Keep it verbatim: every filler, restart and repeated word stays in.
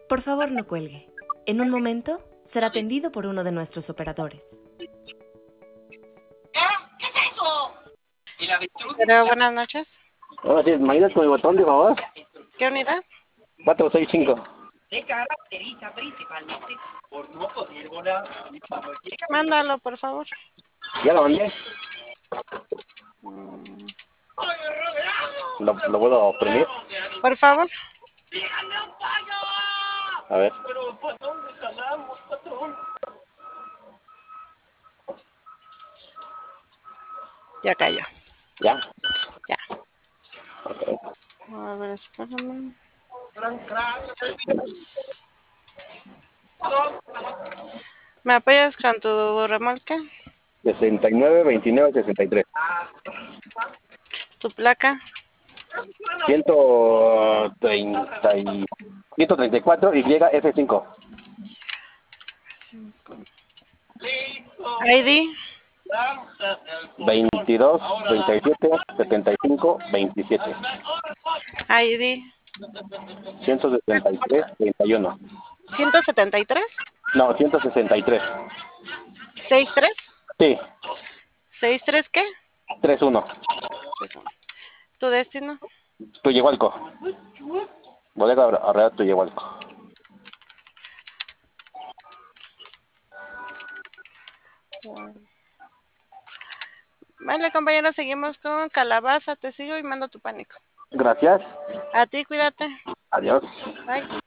Por favor, no cuelgue. En un momento será atendido por uno de nuestros operadores. ¿Qué es eso? El avestruz. Pero buenas noches. Ahora sí, imagínate con el botón, de favor. ¿Qué unidad? cuatro seis cinco. Se caracteriza principalmente por no poder volar. Mándalo, por favor. ¿Ya lo mandé? Mm, ¿Lo, lo puedo oprimir? Por favor. A ver. Pero, ¿por dónde jalamos, patrón? Ya cayó. ¿Ya? Ya. Ok. A ver, espérame. ¿Me apoyas con tu remolque? sesenta y nueve, veintinueve, sesenta y tres. ¿Tu placa? ciento treinta y... ciento treinta y cuatro y F cinco. I D. veintidós, treinta y siete, setenta y cinco, veintisiete. I D. ciento setenta y tres, treinta y uno. ¿ciento setenta y tres? No, ciento sesenta y tres. ¿sesenta y tres? Sí, ¿sesenta y tres qué? tres uno. ¿Tu destino? Tuyehualco. Bodega Arreal Tuyehualco. Vale, compañero, seguimos con Calabaza. Te sigo y mando tu pánico. Gracias. A ti, cuídate. Adiós. Bye.